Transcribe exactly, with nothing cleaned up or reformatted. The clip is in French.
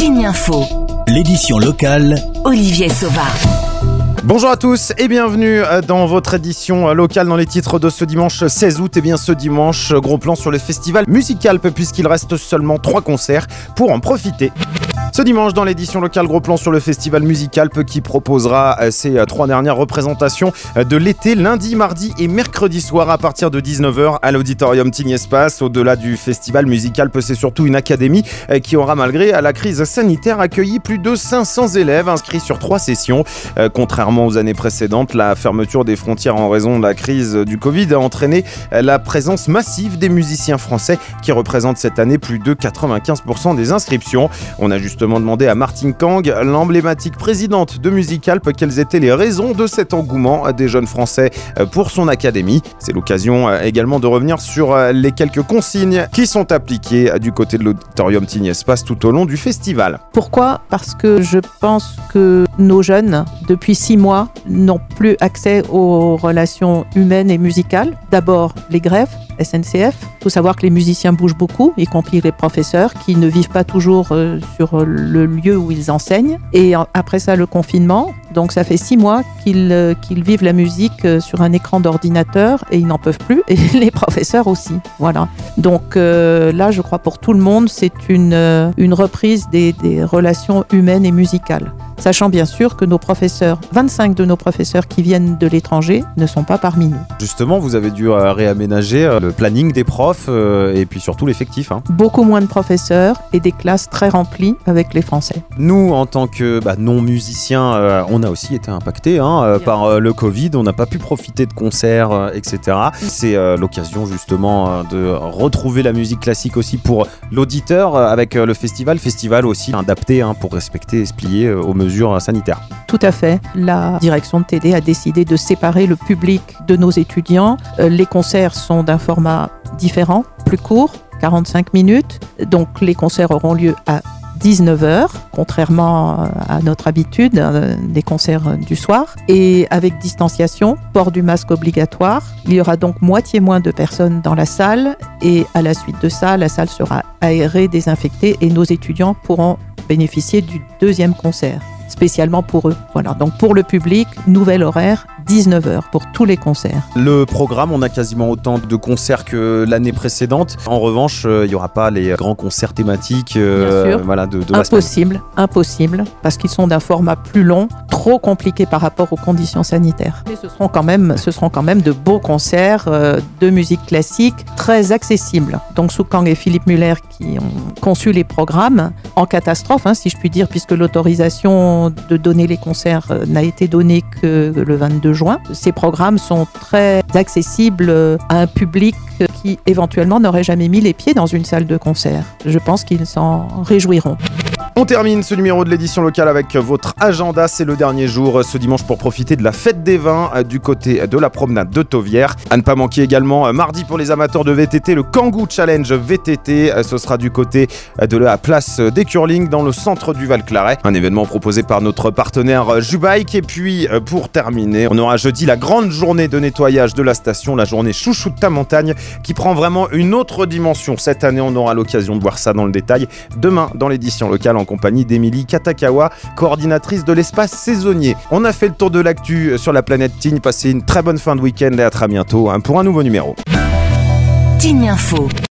Tignes Info. L'édition locale. Olivier Sauva. Bonjour à tous et bienvenue dans votre édition locale dans les titres de ce dimanche seize août. Et bien ce dimanche, gros plan sur le festival Musicalp puisqu'il reste seulement trois concerts pour en profiter. Ce dimanche, dans l'édition locale, gros plan sur le festival Musicalp qui proposera ses trois dernières représentations de l'été, lundi, mardi et mercredi soir à partir de dix-neuf heures à l'auditorium Tignes Espace. Au-delà du festival Musicalp, c'est surtout une académie qui aura, malgré la crise sanitaire, accueilli plus de cinq cents élèves inscrits sur trois sessions. Contrairement aux années précédentes, la fermeture des frontières en raison de la crise du Covid a entraîné la présence massive des musiciens français qui représentent cette année plus de quatre-vingt-quinze pour cent des inscriptions. On a justement demandé à Martine Kang, l'emblématique présidente de Musicalp, quelles étaient les raisons de cet engouement des jeunes Français pour son académie. C'est l'occasion également de revenir sur les quelques consignes qui sont appliquées du côté de l'auditorium Tignes Espace tout au long du festival. Pourquoi ? Parce que je pense que nos jeunes, depuis six mois, n'ont plus accès aux relations humaines et musicales. D'abord, les grèves, S N C F. Il faut savoir que les musiciens bougent beaucoup, y compris les professeurs, qui ne vivent pas toujours euh, sur le lieu où ils enseignent. Et en, après ça, le confinement. Donc ça fait six mois qu'ils, euh, qu'ils vivent la musique euh, sur un écran d'ordinateur et ils n'en peuvent plus. Et les professeurs aussi. Voilà. Donc euh, là, je crois pour tout le monde, c'est une, euh, une reprise des, des relations humaines et musicales. Sachant bien sûr que nos professeurs, vingt-cinq de nos professeurs qui viennent de l'étranger ne sont pas parmi nous. Justement, vous avez dû euh, réaménager euh, le planning des profs euh, et puis surtout l'effectif. Hein. Beaucoup moins de professeurs et des classes très remplies avec les Français. Nous, en tant que bah, non-musiciens, euh, on a aussi été impactés hein, euh, par euh, le Covid. On n'a pas pu profiter de concerts, euh, et cetera. C'est euh, l'occasion justement euh, de retrouver la musique classique aussi pour l'auditeur euh, avec euh, le festival. Festival aussi adapté hein, pour respecter et se plier euh, aux mesures sanitaires. Tout à fait. La direction de T D a décidé de séparer le public de nos étudiants. Euh, les concerts sont d'un format différent, plus court, quarante-cinq minutes. Donc les concerts auront lieu à dix-neuf heures, contrairement à notre habitude, euh, des concerts du soir. Et avec distanciation, port du masque obligatoire. Il y aura donc moitié moins de personnes dans la salle. Et à la suite de ça, la salle sera aérée, désinfectée et nos étudiants pourront bénéficier du deuxième concert, spécialement pour eux. Voilà, donc pour le public, nouvel horaire, dix-neuf heures pour tous les concerts. Le programme, on a quasiment autant de concerts que l'année précédente. En revanche, euh, il n'y aura pas les grands concerts thématiques. Euh, Bien sûr. Voilà, de, de la impossible, semaine. impossible, parce qu'ils sont d'un format plus long, trop compliqué par rapport aux conditions sanitaires. Et ce seront quand même, ce seront quand même de beaux concerts euh, de musique classique, très accessibles. Donc Sue Kang et Philippe Muller qui ont conçu les programmes en catastrophe, hein, si je puis dire, puisque l'autorisation de donner les concerts euh, n'a été donnée que le vingt-deux juin. Ces programmes sont très accessibles à un public qui éventuellement n'aurait jamais mis les pieds dans une salle de concert. Je pense qu'ils s'en réjouiront. On termine ce numéro de l'édition locale avec votre agenda. C'est le dernier jour ce dimanche pour profiter de la fête des vins du côté de la promenade de Tauvière. À ne pas manquer également mardi pour les amateurs de V T T, le Kangoo Challenge V T T. Ce sera du côté de la place des Curling dans le centre du Val-Claret. Un événement proposé par notre partenaire Jubike. Et puis pour terminer, on aura jeudi la grande journée de nettoyage de la station, la journée Chouchou de ta montagne qui prend vraiment une autre dimension. Cette année, on aura l'occasion de voir ça dans le détail demain dans l'édition locale en compagnie d'Émilie Katakawa, coordinatrice de l'espace saisonnier. On a fait le tour de l'actu sur la planète Tignes. Passez une très bonne fin de week-end et à très bientôt pour un nouveau numéro. Tignes Info.